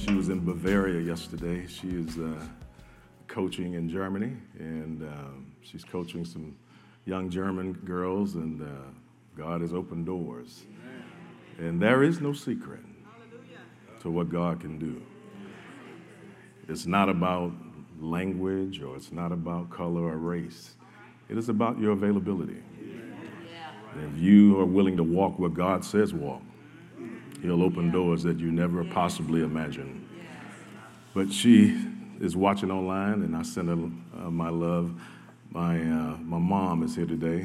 She was in Bavaria yesterday. She is coaching in Germany, and she's coaching some young German girls, and God has opened doors. And there is no secret to what God can do. It's not about language, or it's not about color or race. It is about your availability. And if you are willing to walk where God says walk, He'll open doors that you never possibly imagined. But she is watching online, and I send her my love. My mom is here today.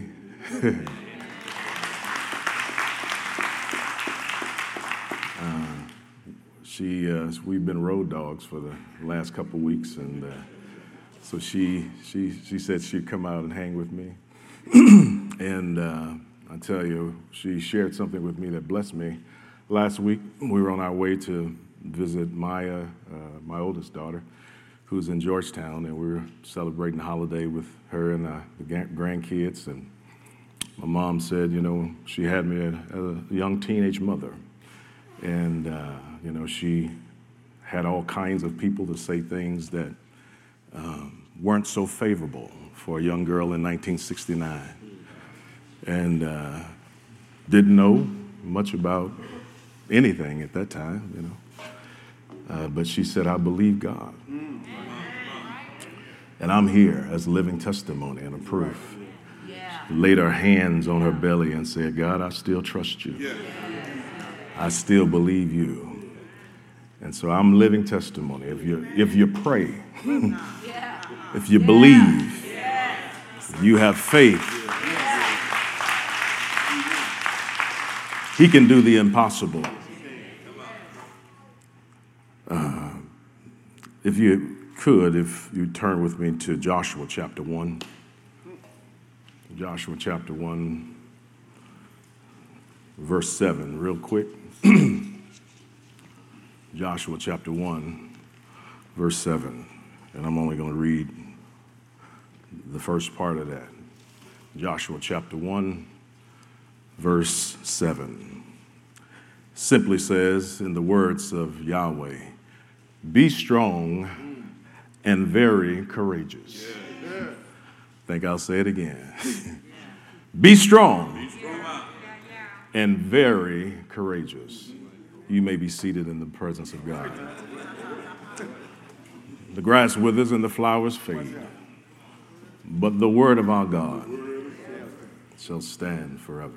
We've been road dogs for the last couple weeks, and so she said she'd come out and hang with me. And I tell you, she shared something with me that blessed me. Last week, we were on our way to visit Maya, my oldest daughter, who's in Georgetown, and we were celebrating the holiday with her and the grandkids. And my mom said, she had me as a young teenage mother. And, she had all kinds of people to say things that weren't so favorable for a young girl in 1969. And didn't know much about anything at that time, but she said, I believe God. And I'm here as a living testimony and a proof. Laid her hands on her belly and said, God, I still trust you. I still believe you. And so I'm living testimony. If you pray, if you believe, if you have faith, He can do the impossible. If you turn with me to Joshua chapter 1. Joshua chapter 1, verse 7, real quick. Joshua chapter 1, verse 7. And I'm only going to read the first part of that. Joshua chapter 1, verse 7. Simply says, in the words of Yahweh, be strong and very courageous. I think I'll say it again. Be strong and very courageous. You may be seated in the presence of God. The grass withers and the flowers fade, but the word of our God shall stand forever.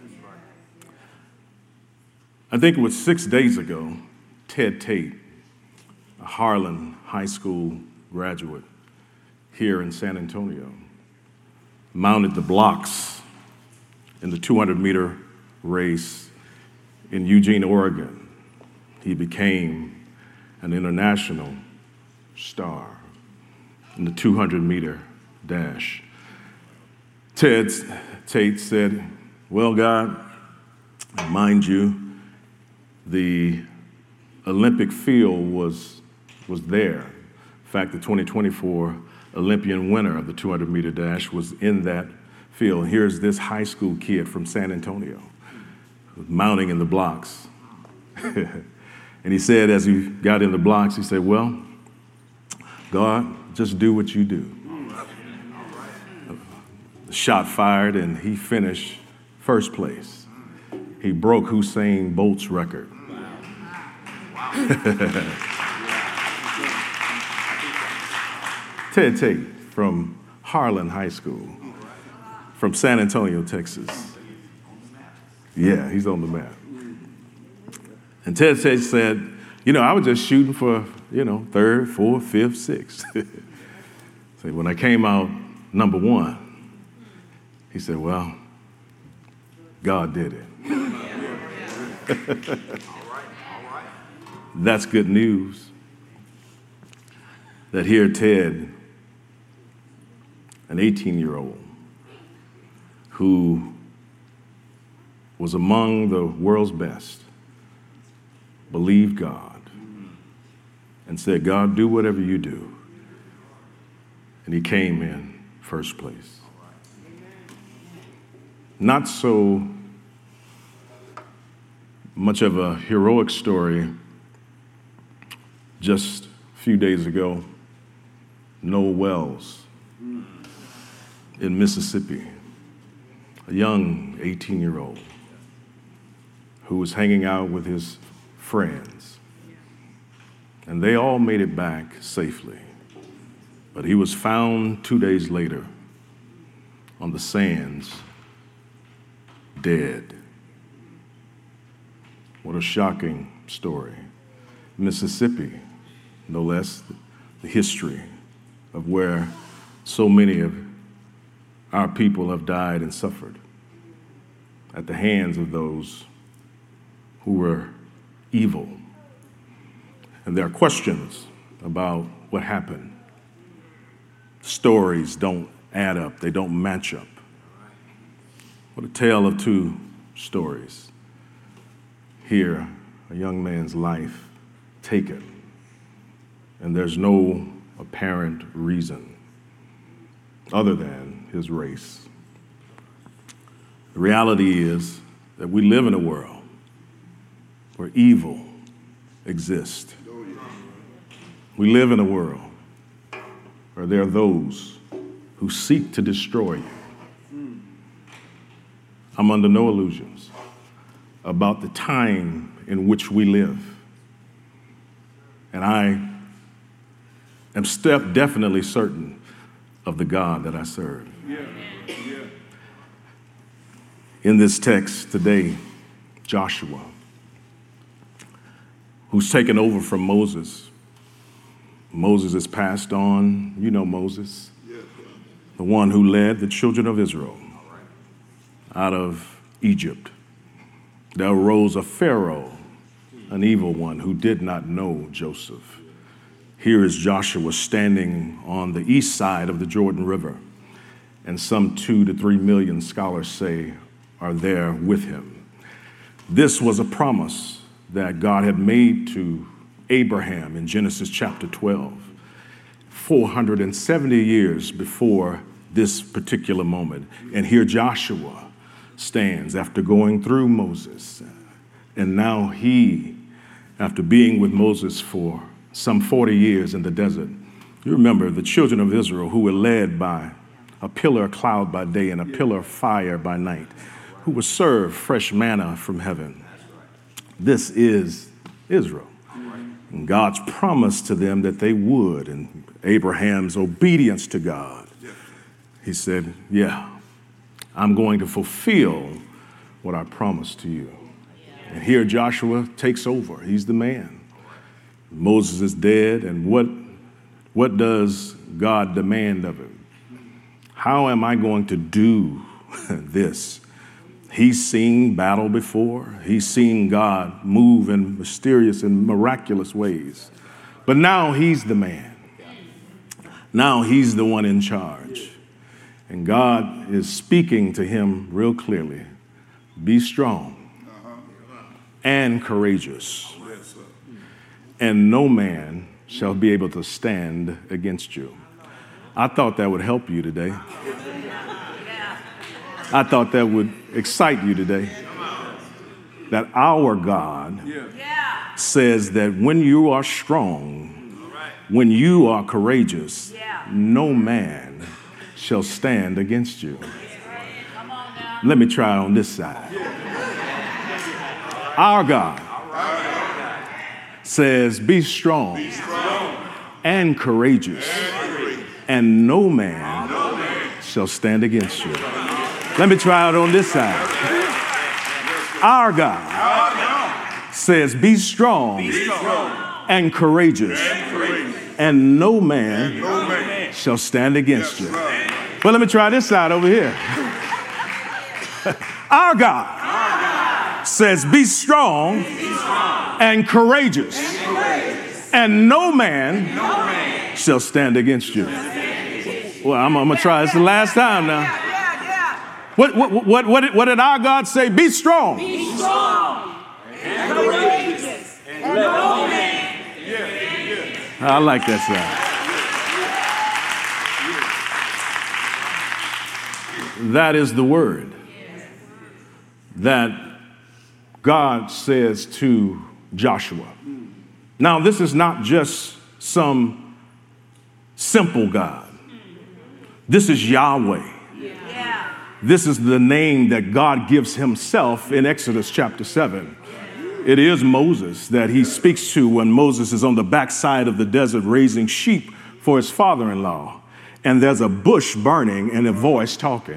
I think it was 6 days ago, Ted Tate, a Harlan High School graduate here in San Antonio, mounted the blocks in the 200-meter race in Eugene, Oregon. He became an international star in the 200-meter dash. Ted Tate said, well, God, mind you, the Olympic field was there. In fact, the 2024 Olympian winner of the 200-meter dash was in that field. Here's this high school kid from San Antonio mounting in the blocks. And he said, as he got in the blocks, he said, well, God, just do what you do. The shot fired, and he finished first place. He broke Usain Bolt's record. Ted Tate from Harlan High School, from San Antonio, Texas. Yeah, he's on the map. And Ted Tate said, I was just shooting for, third, fourth, fifth, sixth. So when I came out number one, he said, well, God did it. That's good news. That here Ted, an 18-year-old who was among the world's best, believed God and said, God, do whatever you do. And he came in first place. Not so much of a heroic story Just a few days ago, Noah Wells in Mississippi, a young 18-year-old who was hanging out with his friends, and they all made it back safely. But he was found 2 days later on the sands, dead. What a shocking story. Mississippi, no less, the history of where so many of our people have died and suffered at the hands of those who were evil. And there are questions about what happened. Stories don't add up, they don't match up. What a tale of two stories. Here, a young man's life taken, and there's no apparent reason other than his race. The reality is that we live in a world where evil exists. We live in a world where there are those who seek to destroy you. I'm under no illusions about the time in which we live. And I am definitely certain of the God that I serve. In this text today, Joshua, who's taken over from Moses. Moses is passed on, you know Moses, the one who led the children of Israel out of Egypt. There arose a Pharaoh, an evil one who did not know Joseph. Here is Joshua standing on the east side of the Jordan River, and some 2 to 3 million scholars say are there with him. This was a promise that God had made to Abraham in Genesis chapter 12, 470 years before this particular moment. And here Joshua stands after going through Moses. And now he, after being with Moses for some 40 years in the desert, you remember the children of Israel who were led by a pillar of cloud by day and a pillar of fire by night, who were served fresh manna from heaven. This is Israel. And God's promise to them that they would, and Abraham's obedience to God. He said, yeah, I'm going to fulfill what I promised to you. And here Joshua takes over. He's the man. Moses is dead, and what does God demand of him? How am I going to do this? He's seen battle before. He's seen God move in mysterious and miraculous ways. But now he's the man. Now he's the one in charge. And God is speaking to him real clearly. Be strong and courageous, and no man shall be able to stand against you. I thought that would help you today. I thought that would excite you today. That our God says that when you are strong, when you are courageous, no man shall stand against you. Let me try on this side. Our God says, be strong and courageous, and no man shall stand against you. Let me try it on this side. Our God says, be strong and courageous, and no man shall stand against you. Well, let me try this side over here. Our God says, be strong and courageous, and no man shall stand against you. Well, I'm going to try this the last time now. What did our God say? Be strong. Be strong and courageous, and no man. I like that sound. That is the word that God says to Joshua. Now, this is not just some simple God. This is Yahweh. This is the name that God gives himself in Exodus chapter 7. It is Moses that he speaks to when Moses is on the backside of the desert raising sheep for his father-in-law. And there's a bush burning and a voice talking.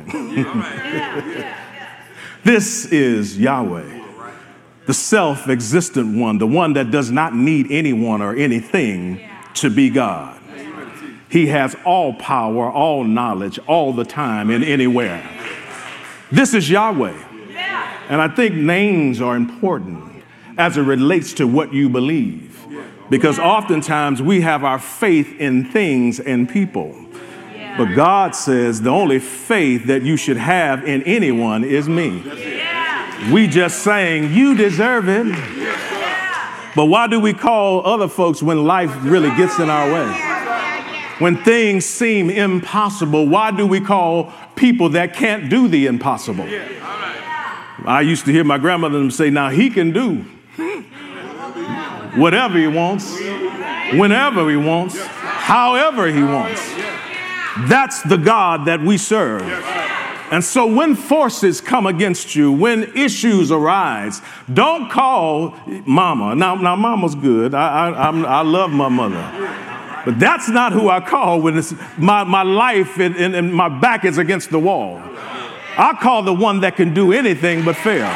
This is Yahweh, the self-existent one, the one that does not need anyone or anything to be God. He has all power, all knowledge, all the time and anywhere. This is Yahweh. And I think names are important as it relates to what you believe, because oftentimes we have our faith in things and people. But God says the only faith that you should have in anyone is me. We just saying you deserve it. But why do we call other folks when life really gets in our way? When things seem impossible, why do we call people that can't do the impossible? I used to hear my grandmother say, now he can do whatever he wants, whenever he wants, however he wants. That's the God that we serve. And so when forces come against you, when issues arise, don't call mama. Now mama's good. I love my mother. But that's not who I call when it's my life and my back is against the wall. I call the one that can do anything but fail.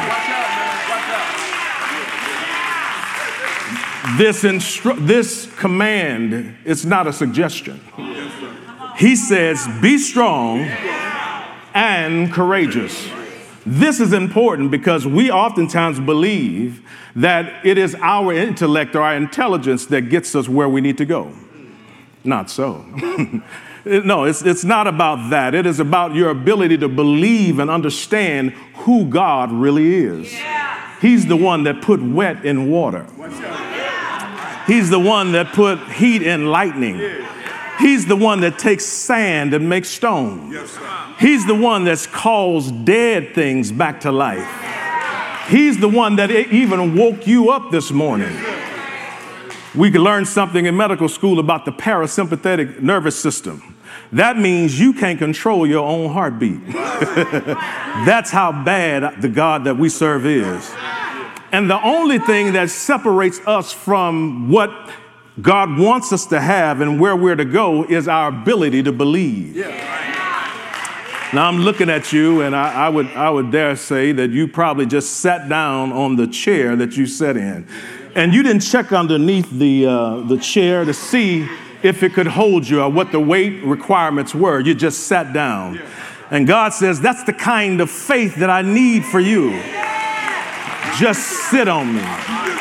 This command, it's not a suggestion. He says, be strong and courageous. This is important because we oftentimes believe that it is our intellect or our intelligence that gets us where we need to go. Not so. No, it's not about that. It is about your ability to believe and understand who God really is. He's the one that put wet in water. He's the one that put heat in lightning. He's the one that takes sand and makes stone. He's the one that's calls dead things back to life. He's the one that even woke you up this morning. We could learn something in medical school about the parasympathetic nervous system. That means you can't control your own heartbeat. That's how bad the God that we serve is. And the only thing that separates us from what God wants us to have and where we're to go is our ability to believe. Now I'm looking at you, and I would dare say that you probably just sat down on the chair that you sat in, and you didn't check underneath the chair to see if it could hold you or what the weight requirements were. You just sat down. And God says, that's the kind of faith that I need for you. Just sit on me.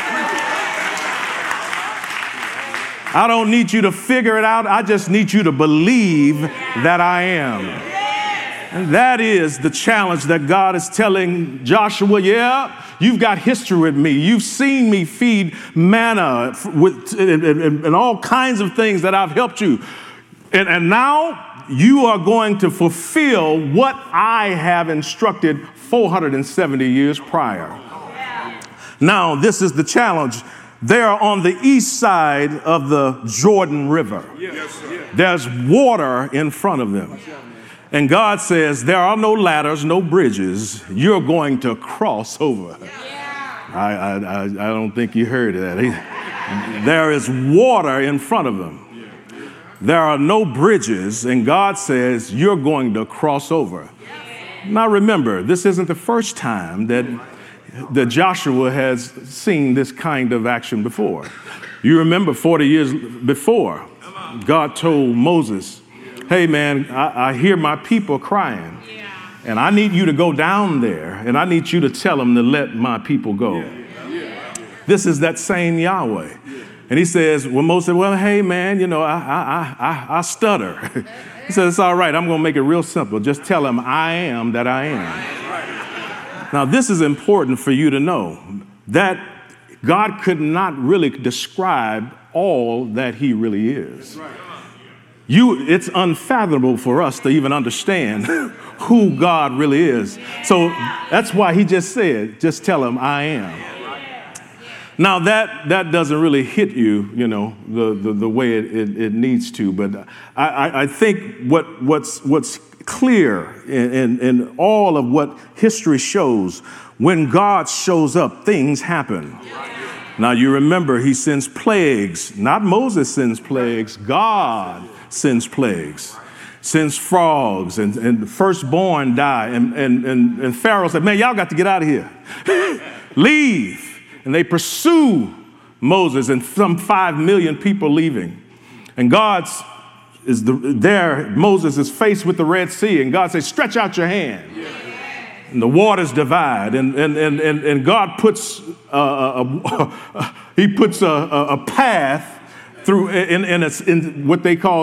I don't need you to figure it out. I just need you to believe that I am. And that is the challenge that God is telling Joshua. Yeah, you've got history with me. You've seen me feed manna and all kinds of things that I've helped you. And now you are going to fulfill what I have instructed 470 years prior. Now, this is the challenge. They are on the east side of the Jordan River. There's water in front of them. And God says, there are no ladders, no bridges. You're going to cross over. I don't think you heard that. There is water in front of them. There are no bridges, and God says, you're going to cross over. Now remember, this isn't the first time that Joshua has seen this kind of action before. You remember 40 years before, God told Moses, hey man, I hear my people crying, and I need you to go down there, and I need you to tell them to let my people go. This is that same Yahweh. And he says, well, Moses said, well, hey man, you know, I stutter. He said, it's all right, I'm gonna make it real simple. Just tell him I am that I am. Now, this is important for you to know, that God could not really describe all that he really is. It's unfathomable for us to even understand who God really is. So that's why he just said, just tell him I am. Now that doesn't really hit you, the way it needs to. But I think what's clear in all of what history shows, when God shows up, things happen. Now you remember he sends plagues, not Moses sends plagues, God sends plagues, sends frogs, and the firstborn die. And Pharaoh said, man, y'all got to get out of here. Leave. And they pursue Moses and some 5 million people leaving. And Moses is faced with the Red Sea, and God says, stretch out your hand. And the waters divide, and God puts he puts a path through in what they call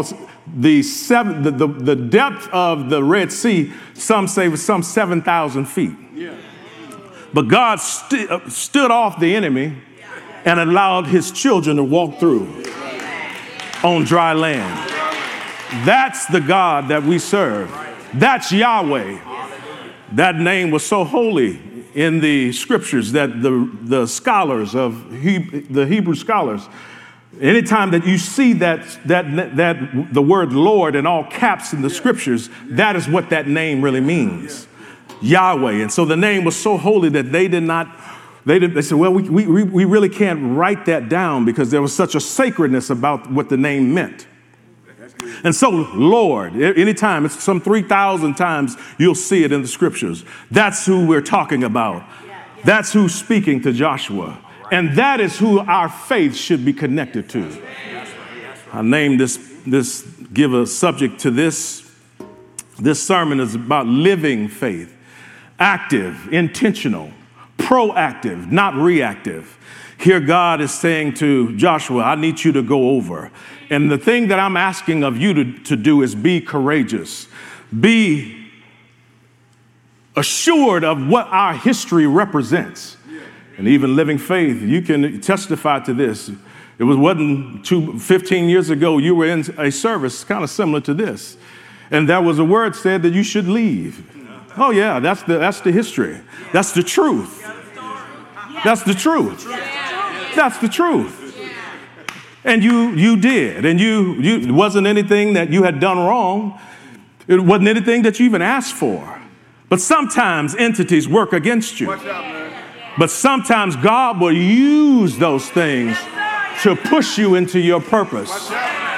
the depth of the Red Sea. Some say was some 7,000 feet. But God stood off the enemy and allowed his children to walk through on dry land. That's the God that we serve. That's Yahweh. That name was so holy in the scriptures that the scholars of the Hebrew scholars, anytime that you see that the word Lord in all caps in the scriptures, that is what that name really means. Yahweh. And so the name was so holy that they said, well, we really can't write that down because there was such a sacredness about what the name meant. And so, Lord, anytime, it's some 3,000 times you'll see it in the scriptures. That's who we're talking about. That's who's speaking to Joshua. And that is who our faith should be connected to. I named give a subject to this. This sermon is about living faith. Active, intentional, proactive, not reactive. Here God is saying to Joshua, I need you to go over. And the thing that I'm asking of you to do is be courageous. Be assured of what our history represents. And even living faith, you can testify to this. It wasn't 15 years ago, you were in a service kind of similar to this. And there was a word said that you should leave. Oh yeah, that's the history. That's the truth. That's the truth. That's the truth. And you did. And it wasn't anything that you had done wrong. It wasn't anything that you even asked for. But sometimes entities work against you. But sometimes God will use those things to push you into your purpose.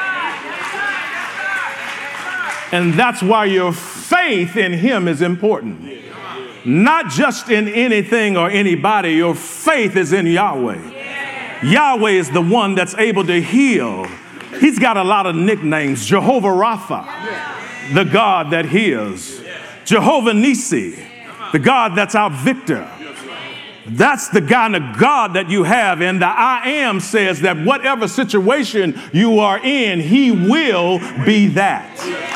And that's why your faith in him is important. Not just in anything or anybody. Your faith is in Yahweh. Yahweh is the one that's able to heal. He's got a lot of nicknames. Jehovah Rapha, the God that heals. Jehovah Nissi, the God that's our victor. That's the kind of God that you have. And the I Am says that whatever situation you are in, he will be that.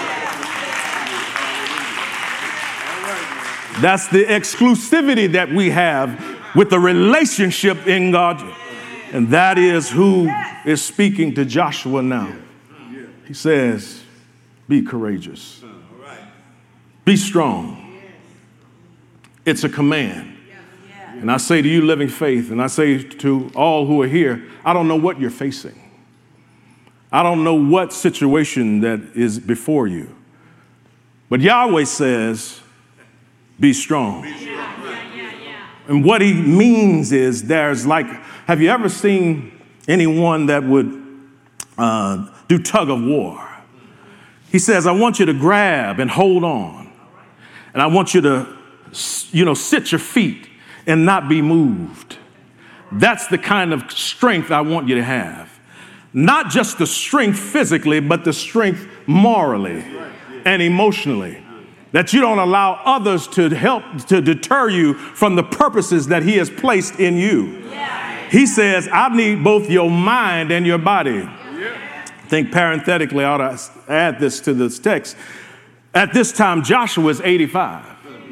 That's the exclusivity that we have with the relationship in God. And that is who is speaking to Joshua now. He says, be courageous. Be strong. It's a command. And I say to you, living faith, and I say to all who are here, I don't know what you're facing. I don't know what situation that is before you. But Yahweh says, be strong. And what he means is have you ever seen anyone that would do tug of war? He says, I want you to grab and hold on. And I want you to, sit your feet and not be moved. That's the kind of strength I want you to have. Not just the strength physically, but the strength morally and emotionally. That you don't allow others to help to deter you from the purposes that he has placed in you. He says, I need both your mind and your body. I think parenthetically, I ought to add this to this text. At this time, Joshua is 85.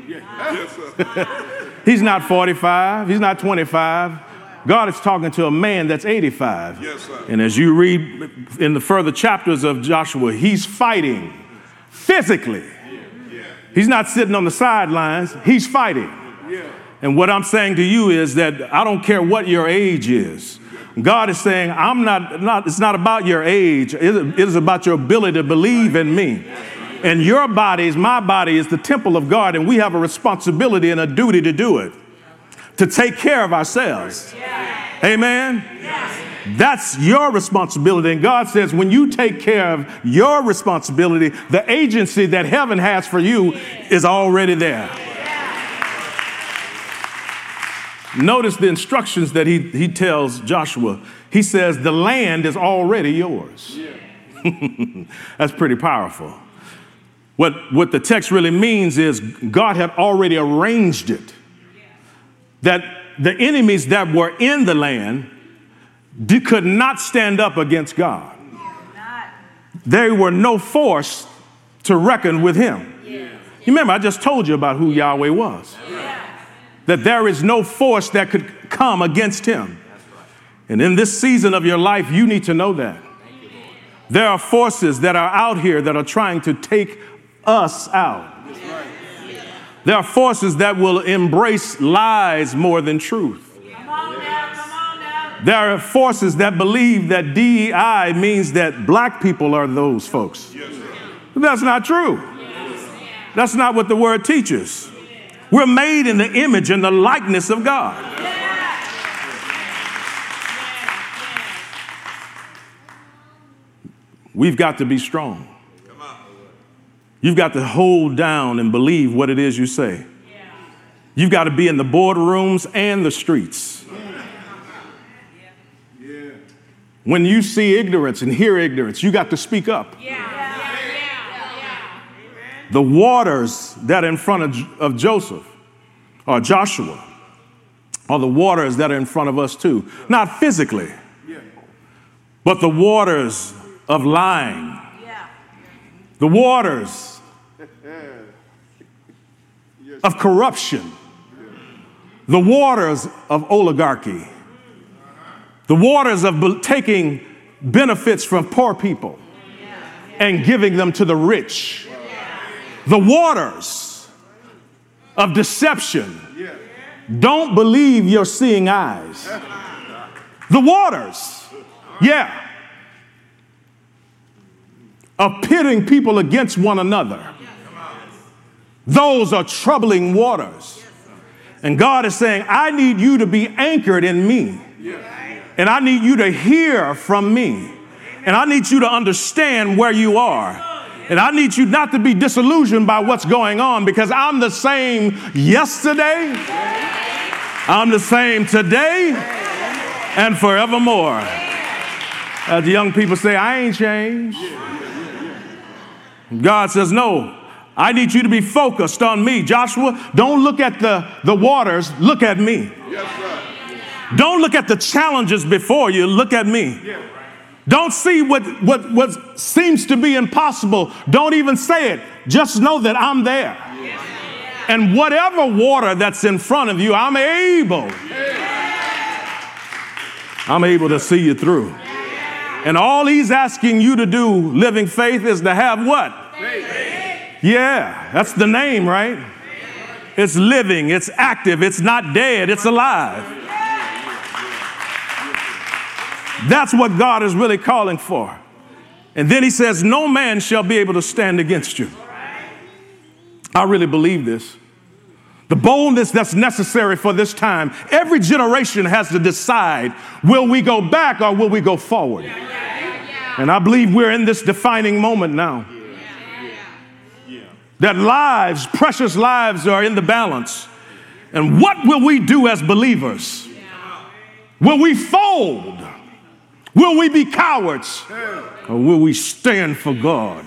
He's not 45. He's not 25. God is talking to a man that's 85. And as you read in the further chapters of Joshua, he's fighting physically. He's not sitting on the sidelines. He's fighting. And what I'm saying to you is that I don't care what your age is. God is saying, it's not about your age. It is about your ability to believe in me. And your body, my body, is the temple of God, and we have a responsibility and a duty to do it, to take care of ourselves. Amen? That's your responsibility. And God says, when you take care of your responsibility, the agency that heaven has for you is already there. Notice the instructions that he tells Joshua. He says, the land is already yours. That's pretty powerful. What the text really means is God had already arranged it, that the enemies that were in the land could not stand up against God. They were no force to reckon with him. You remember, I just told you about who Yahweh was. That there is no force that could come against him. And in this season of your life, you need to know that. There are forces that are out here that are trying to take us out. There are forces that will embrace lies more than truth. There are forces that believe that DEI means that black people are those folks. But that's not true. That's not what the word teaches. We're made in the image and the likeness of God. We've got to be strong. You've got to hold down and believe what it is you say. You've got to be in the boardrooms and the streets. When you see ignorance and hear ignorance, you got to speak up. The waters that are in front of Joseph or Joshua are the waters that are in front of us too. Not physically, but the waters of lying. The waters of corruption. The waters of oligarchy. The waters of taking benefits from poor people and giving them to the rich. The waters of deception. Don't believe your seeing eyes. The waters, of pitting people against one another. Those are troubling waters. And God is saying, I need you to be anchored in me. And I need you to hear from me. And I need you to understand where you are. And I need you not to be disillusioned by what's going on, because I'm the same yesterday, I'm the same today, and forevermore. As the young people say, I ain't changed. God says, no, I need you to be focused on me. Joshua, don't look at the waters, look at me. Don't look at the challenges before you, look at me. Don't see what seems to be impossible. Don't even say it. Just know that I'm there. And whatever water that's in front of you, I'm able to see you through. And all he's asking you to do, living faith, is to have what? Faith. Yeah, that's the name, right? It's living, it's active, it's not dead, it's alive. That's what God is really calling for. And then he says, no man shall be able to stand against you. I really believe this. The boldness that's necessary for this time. Every generation has to decide, will we go back or will we go forward? And I believe we're in this defining moment now. That lives, precious lives, are in the balance. And what will we do as believers? Will we fold? Will we be cowards? Or will we stand for God?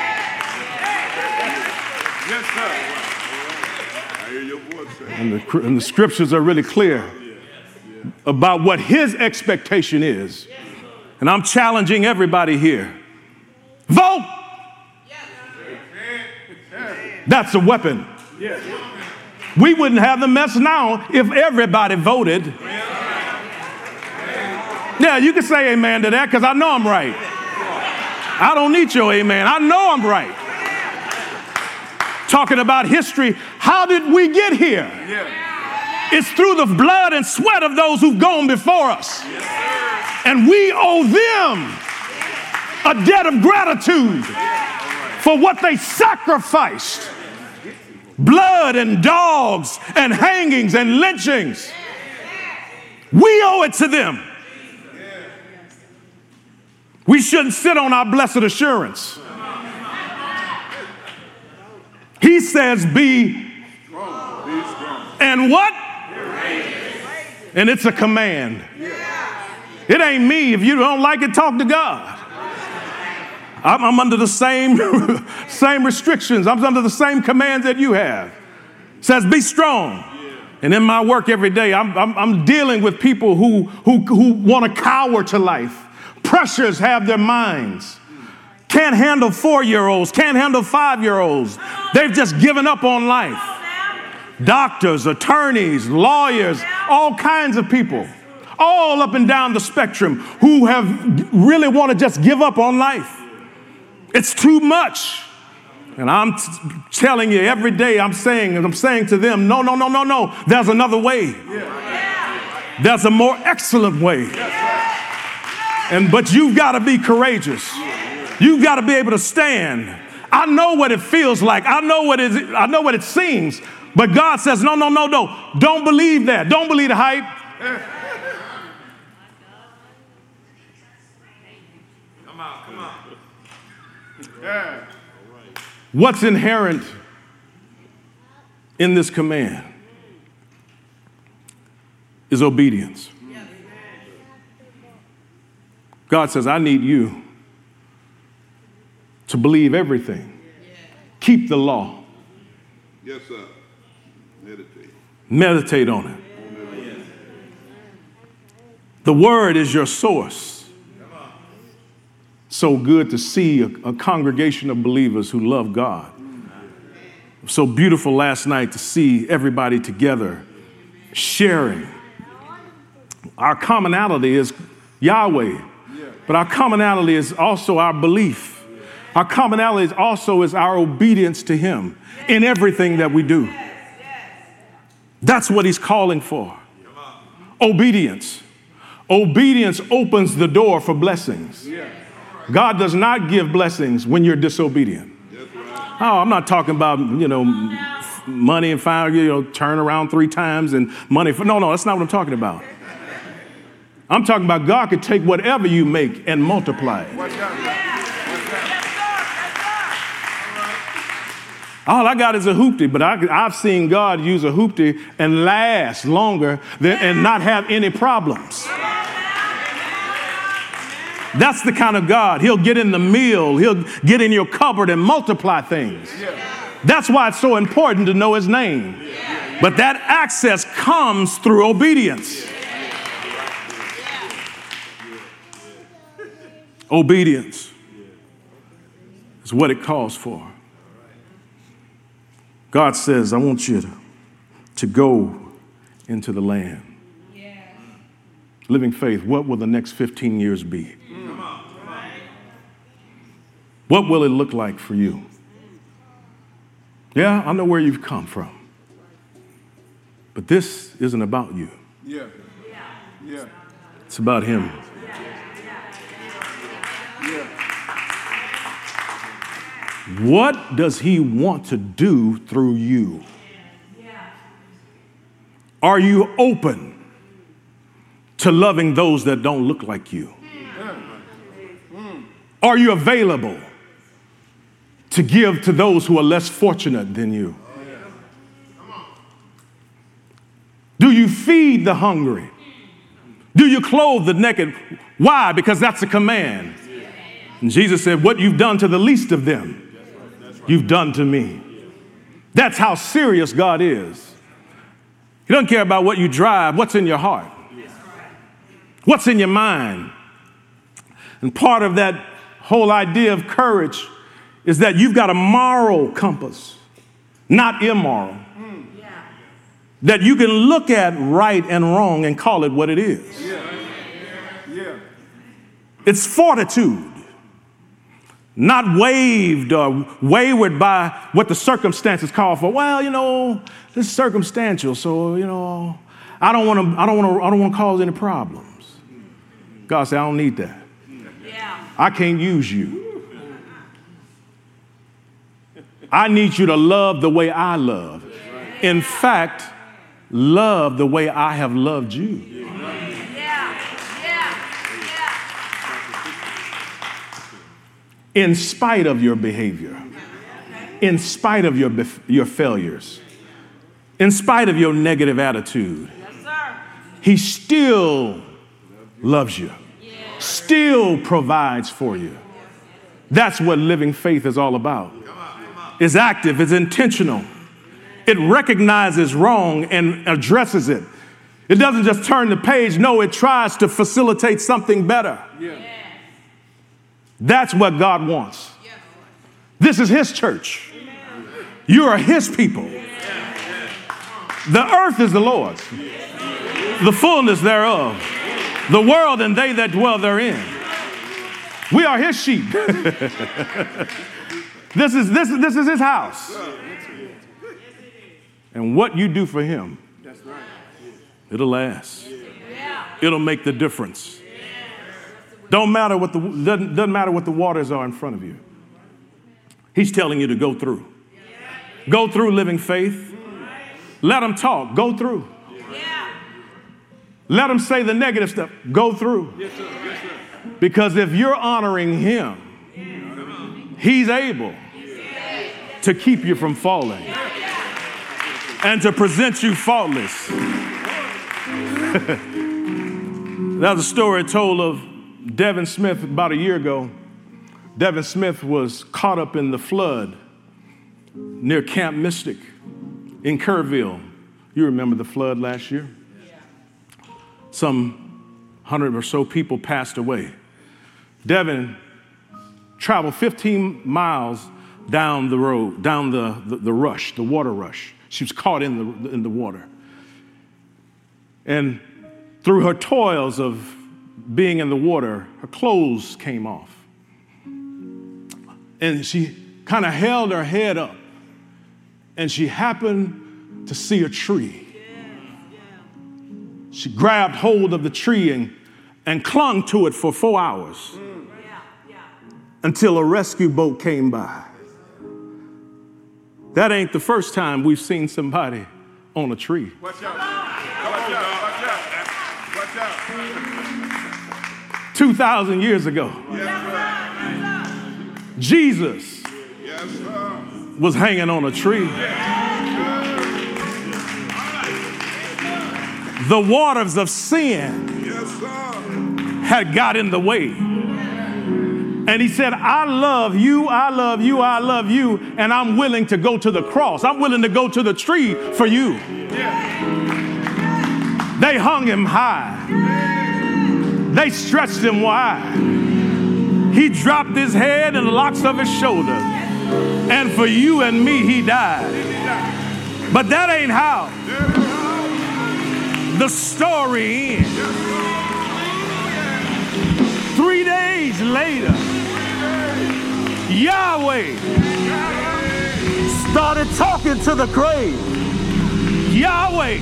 Yes, sir. I hear your voice. And the scriptures are really clear about what his expectation is. And I'm challenging everybody here. Vote! That's a weapon. We wouldn't have the mess now if everybody voted. Yeah, you can say amen to that, because I know I'm right. I don't need your amen. I know I'm right. Talking about history, how did we get here? It's through the blood and sweat of those who've gone before us. And we owe them a debt of gratitude for what they sacrificed. Blood and dogs and hangings and lynchings. We owe it to them. We shouldn't sit on our blessed assurance. He says, be and what? And it's a command. It ain't me. If you don't like it, talk to God. I'm under the same restrictions. I'm under the same commands that you have. It says, be strong. And in my work every day, I'm dealing with people who want to cower to life. Pressures have their minds. Can't handle 4-year-olds, can't handle 5-year-olds. They've just given up on life. Doctors, attorneys, lawyers, all kinds of people, all up and down the spectrum who have really want to just give up on life. It's too much. And I'm telling you every day, I'm saying to them, no. There's another way. There's a more excellent way. But you've got to be courageous. You've got to be able to stand. I know what it feels like. I know what it seems. But God says, no. Don't believe that. Don't believe the hype. Come on. Yeah. What's inherent in this command is obedience. God says, I need you to believe everything. Keep the law. Yes, sir. Meditate on it. The word is your source. So good to see a congregation of believers who love God. So beautiful last night to see everybody together sharing. Our commonality is Yahweh, but our commonality is also our belief. Our commonality also is our obedience to him in everything that we do. That's what he's calling for. Obedience. Obedience opens the door for blessings. God does not give blessings when you're disobedient. Oh, I'm not talking about, money and turn around 3 times and money. No, that's not what I'm talking about. I'm talking about God could take whatever you make and multiply it. All I got is a hoopty, but I've seen God use a hoopty and last longer and not have any problems. That's the kind of God. He'll get in the meal. He'll get in your cupboard and multiply things. That's why it's so important to know his name. But that access comes through obedience. Obedience is what it calls for. God says, I want you to go into the land. Living faith, what will the next 15 years be? What will it look like for you? Yeah, I know where you've come from. But this isn't about you. It's about him. What does he want to do through you? Are you open to loving those that don't look like you? Are you available to give to those who are less fortunate than you? Do you feed the hungry? Do you clothe the naked? Why? Because that's a command. And Jesus said, what you've done to the least of them, you've done to me. That's how serious God is. He doesn't care about what you drive, what's in your heart, what's in your mind. And part of that whole idea of courage is that you've got a moral compass, not immoral. That you can look at right and wrong and call it what it is. It's fortitude. not waved or wayward by what the circumstances call for. Well, this is circumstantial, so I don't want to cause any problems. God said, I don't need that. Yeah. I can't use you. I need you to love the way I love. In fact, love the way I have loved you. In spite of your behavior, in spite of your failures, in spite of your negative attitude, he still loves you, still provides for you. That's what living faith is all about. It's active, it's intentional. It recognizes wrong and addresses it. It doesn't just turn the page. No, it tries to facilitate something better. That's what God wants. This is his church. You are his people. The earth is the Lord's, the fullness thereof, the world and they that dwell therein. We are his sheep. This is his house. And what you do for him, it'll last. It'll make the difference. Doesn't matter what the waters are in front of you. He's telling you to go through. Go through living faith. Let them talk. Go through. Let them say the negative stuff. Go through. Because if you're honoring him, he's able to keep you from falling and to present you faultless. That was a story told of Devin Smith about a year ago. Devin Smith was caught up in the flood near Camp Mystic in Kerrville. You remember the flood last year? Some 100 or so people passed away. Devin traveled 15 miles down the road, down the rush, the water rush. She was caught in the water. And through her toils of being in the water, her clothes came off. And she kind of held her head up. And she happened to see a tree. She grabbed hold of the tree and clung to it for 4 hours until a rescue boat came by. That ain't the first time we've seen somebody on a tree. Watch out. Watch out. Watch out. Watch out. 2,000 years ago, Jesus was hanging on a tree. The waters of sin had got in the way. And he said, I love you, I love you, I love you, and I'm willing to go to the cross. I'm willing to go to the tree for you. They hung him high. They stretched him wide. He dropped his head in the locks of his shoulders. And for you and me, he died. But that ain't how the story ends. 3 days later, Yahweh started talking to the grave. Yahweh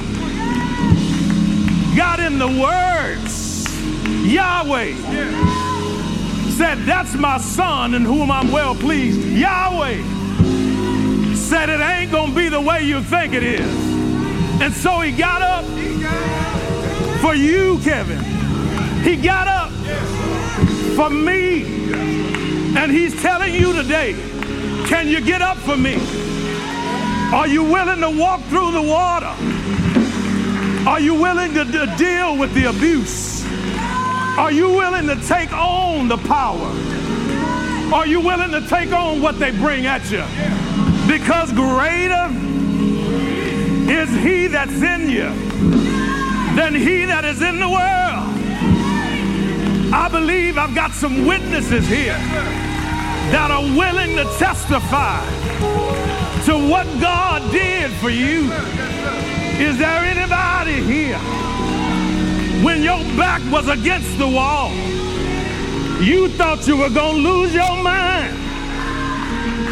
got in the words. Yahweh said, that's my son in whom I'm well pleased. Yahweh said, it ain't gonna be the way you think it is. And so he got up for you, Kevin. He got up for me. And he's telling you today, can you get up for me? Are you willing to walk through the water? Are you willing to deal with the abuse? Are you willing to take on the power? Are you willing to take on what they bring at you? Because greater is he that's in you than he that is in the world. I believe I've got some witnesses here that are willing to testify to what God did for you. Is there anybody here, when your back was against the wall, you thought you were going to lose your mind?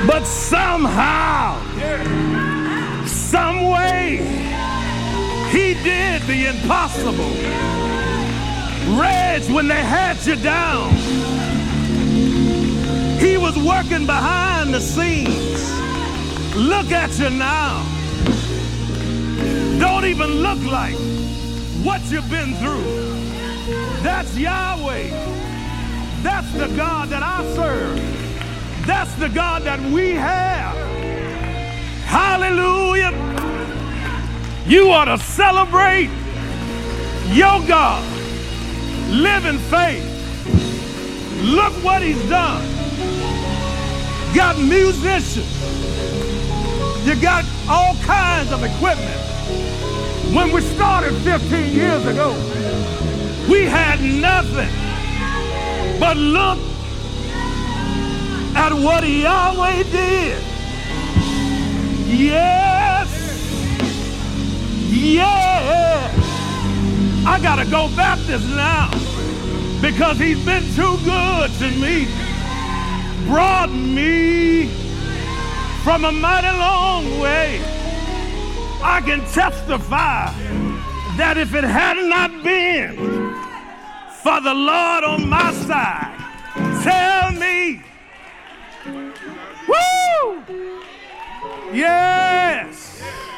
But somehow, some way, he did the impossible. Reg, when they had you down, he was working behind the scenes. Look at you now. Don't even look like what you've been through. That's Yahweh. That's the God that I serve. That's the God that we have. Hallelujah. You ought to celebrate your God. Live in faith. Look what he's done. Got musicians. You got all kinds of equipment. When we started 15 years ago, we had nothing. But look at what Yahweh did. Yes. Yeah. I gotta go Baptist now because he's been too good to me. Brought me from a mighty long way. I can testify that if it had not been for the Lord on my side, tell me, woo! Yes,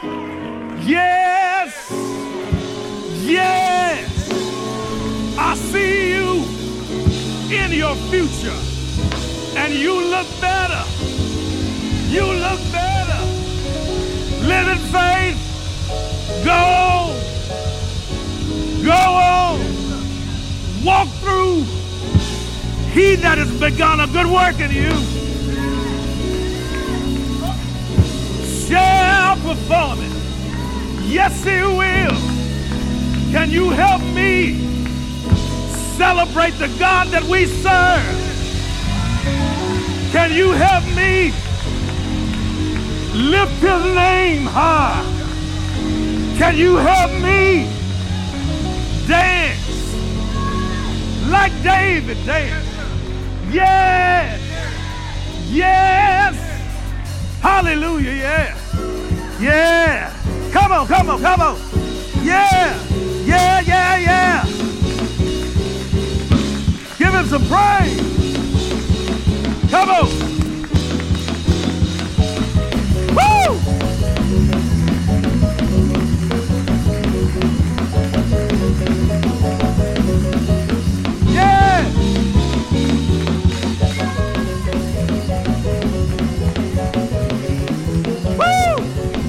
yes, yes. I see you in your future, and you look better. You look better. Live in faith. Go. Go on. Walk through. He that has begun a good work in you shall perform it. Yes, he will. Can you help me celebrate the God that we serve? Can you help me lift his name high? Can you help me dance like David danced? Yes. Yes. Hallelujah. Yes. Yeah. Come on, come on, come on. Yeah. Yeah, yeah, yeah. Give him some praise. Come on. Woo! Yeah! Woo!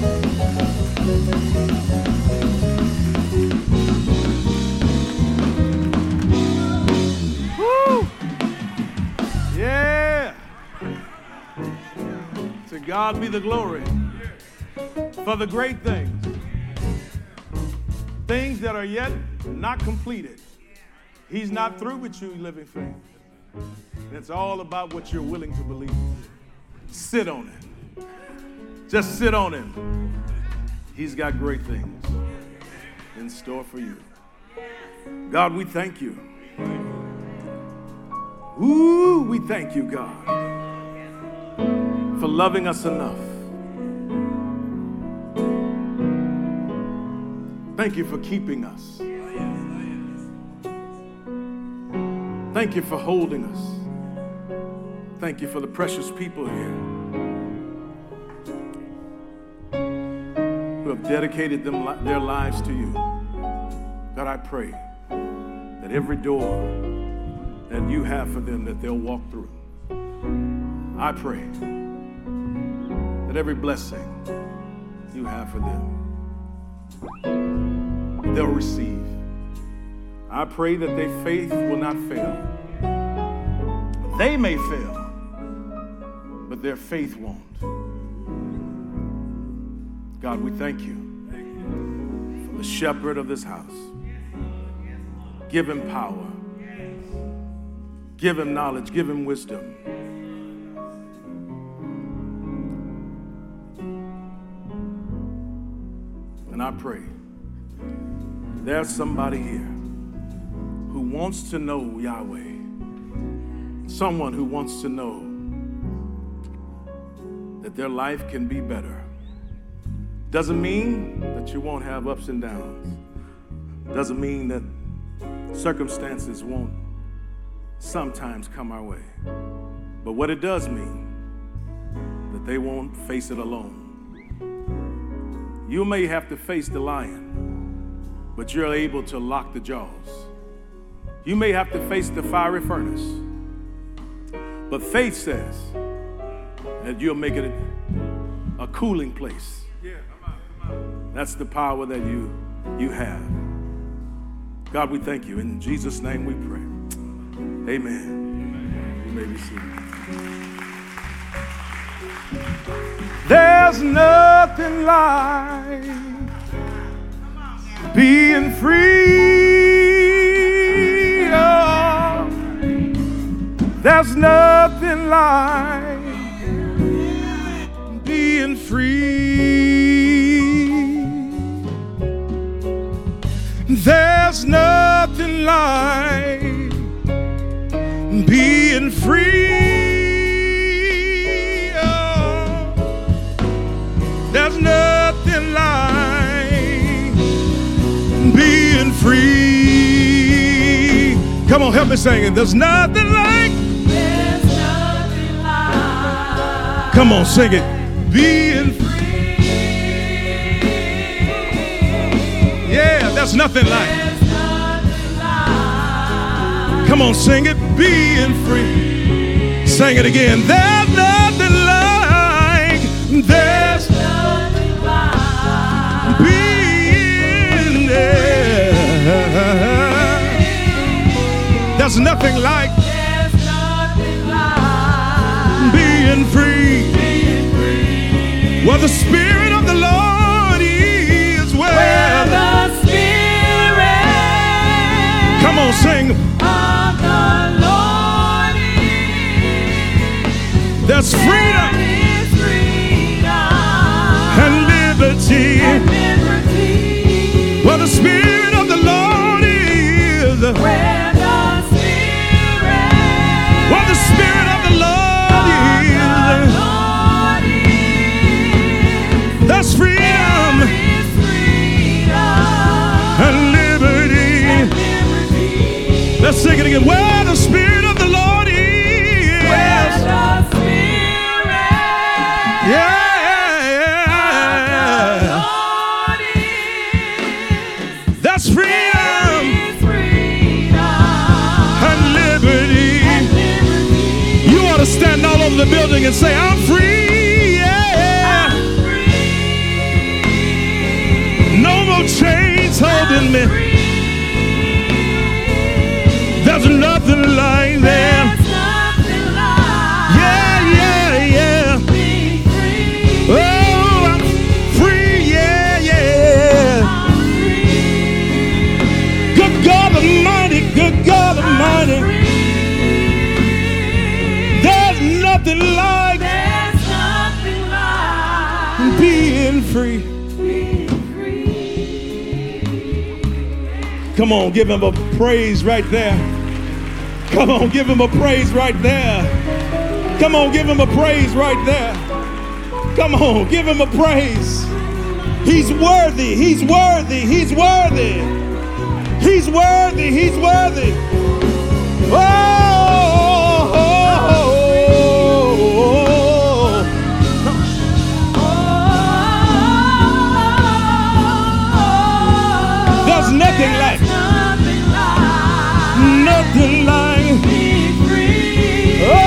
Woo! Yeah! To God be the glory for the great things. Things that are yet not completed. He's not through with you, living faith. It's all about what you're willing to believe. Sit on it. Just sit on him. He's got great things in store for you. God, we thank you. Ooh, we thank you, God, for loving us enough. Thank you for keeping us. Thank you for holding us. Thank you for the precious people here who have dedicated their lives to you. God, I pray that every door that you have for them, that they'll walk through. I pray that every blessing you have for them, they'll receive. I pray that their faith will not fail. They may fail, but their faith won't. God, we thank you for the shepherd of this house. Give him power. Give him knowledge. Give him wisdom. And I pray there's somebody here who wants to know Yahweh. Someone who wants to know their life can be better. Doesn't mean that you won't have ups and downs. Doesn't mean that circumstances won't sometimes come our way. But what it does mean, that they won't face it alone. You may have to face the lion, but you're able to lock the jaws. You may have to face the fiery furnace, but faith says that you'll make it a cooling place. That's the power that you have. God, we thank you. In Jesus' name we pray. Amen. You may be seated. There's nothing like being free. Oh, there's nothing like being free. There's nothing like being free. There's nothing like being free. Come on, help me sing it. There's nothing like. There's nothing like. Come on, sing it. Being free. Yeah, there's nothing like. There's nothing like. Come on, sing it. Being free. Sing it again. There's nothing like. There's being there. There's nothing like being free. Where the Spirit of the Lord is, where the Spirit. Come on, sing. Of the Lord is. There's freedom. There is freedom. And liberty. Where the Spirit of the Lord is. Where the Spirit. Where the Spirit of the Lord is. There's freedom. And liberty. Let's sing it again. Where the Spirit of the Lord is. Where the Spirit. Yeah. That's freedom and liberty. You ought to stand all over the building and say, I'm free, yeah. I'm free. No more chains holding me. There's nothing like that. There's nothing like. Yeah, yeah, yeah. Being free. Oh, I'm free, yeah, yeah. I'm free. Good God Almighty, good God Almighty. There's nothing like There's nothing like being free. being free. Come on, give him a praise right there. Come on, give him a praise right there. Come on, give him a praise right there. Come on, give him a praise. He's worthy, he's worthy, he's worthy. He's worthy, he's worthy. Oh, oh, oh. There's nothing like, nothing like. Being free. Oh,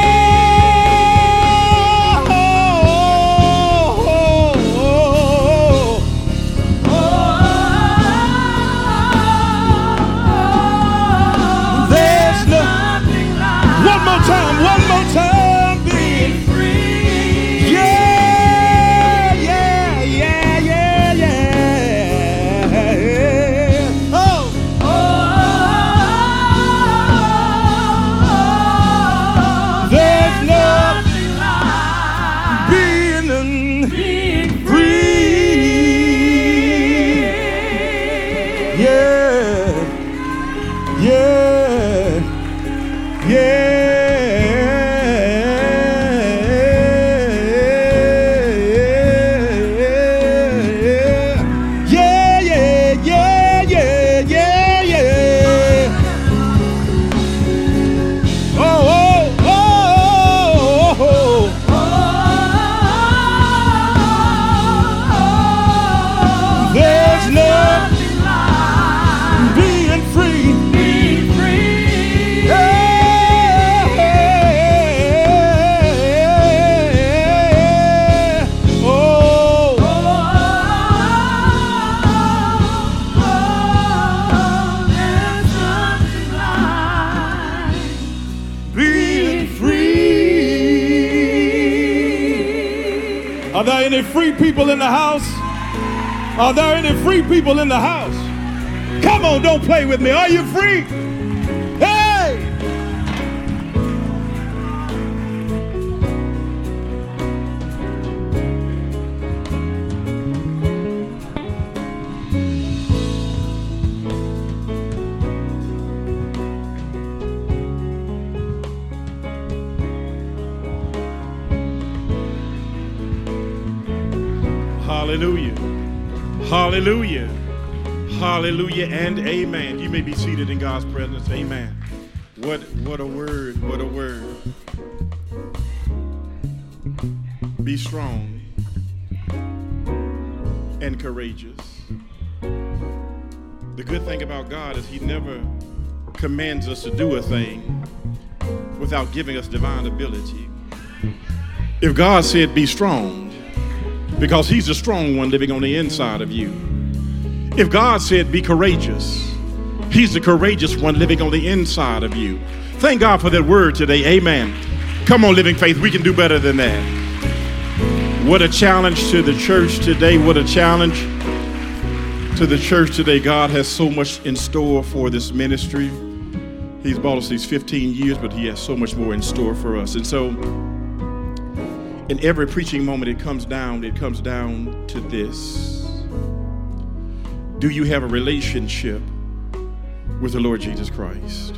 there's Nothing like one more time, being free. yeah, yeah, yeah, yeah, yeah. Oh, there's nothing like being being free. Yeah, yeah, yeah. Are there any free people in the house? Are there any free people in the house? Come on, don't play with me. Are you free? Hey! Hallelujah. Hallelujah. Hallelujah and amen. You may be seated in God's presence. Amen. What a word. What a word. Be strong and courageous. The good thing about God is he never commands us to do a thing without giving us divine ability. If God said be strong, because he's the strong one living on the inside of you. If God said be courageous, he's the courageous one living on the inside of you. Thank God for that word today. Amen. Come on, Living Faith, we can do better than that. What a challenge to the church today. What a challenge to the church today. God has so much in store for this ministry. He's brought us these 15 years, but he has so much more in store for us. And so in every preaching moment, it comes down to this. Do you have a relationship with the Lord Jesus Christ?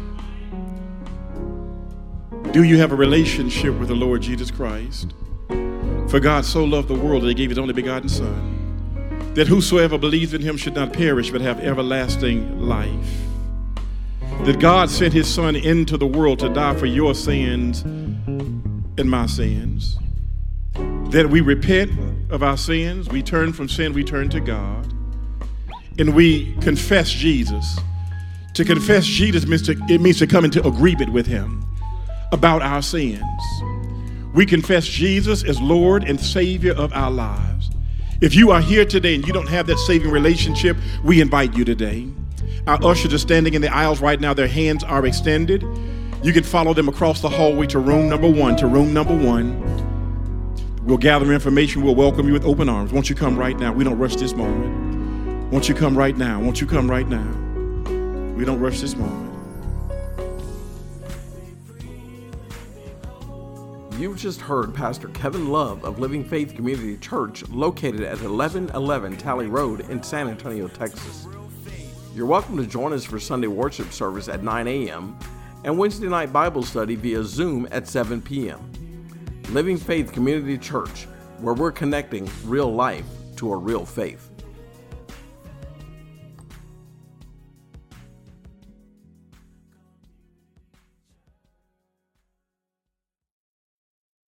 Do you have a relationship with the Lord Jesus Christ? For God so loved the world that he gave his only begotten Son, that whosoever believes in him should not perish but have everlasting life. That God sent his Son into the world to die for your sins and my sins. That we repent of our sins, we turn from sin, we turn to God, and we confess Jesus. To confess Jesus means to come into agreement with him about our sins. We confess Jesus as Lord and Savior of our lives. If you are here today and you don't have that saving relationship, we invite you today. Our ushers are standing in the aisles right now. Their hands are extended. You can follow them across the hallway to room number one. We'll gather information. We'll welcome you with open arms. Won't you come right now? We don't rush this moment. Won't you come right now? Won't you come right now? We don't rush this moment. You've just heard Pastor Kevin Love of Living Faith Community Church, located at 1111 Talley Road in San Antonio, Texas. You're welcome to join us for Sunday worship service at 9 a.m. and Wednesday night Bible study via Zoom at 7 p.m. Living Faith Community Church, where we're connecting real life to a real faith.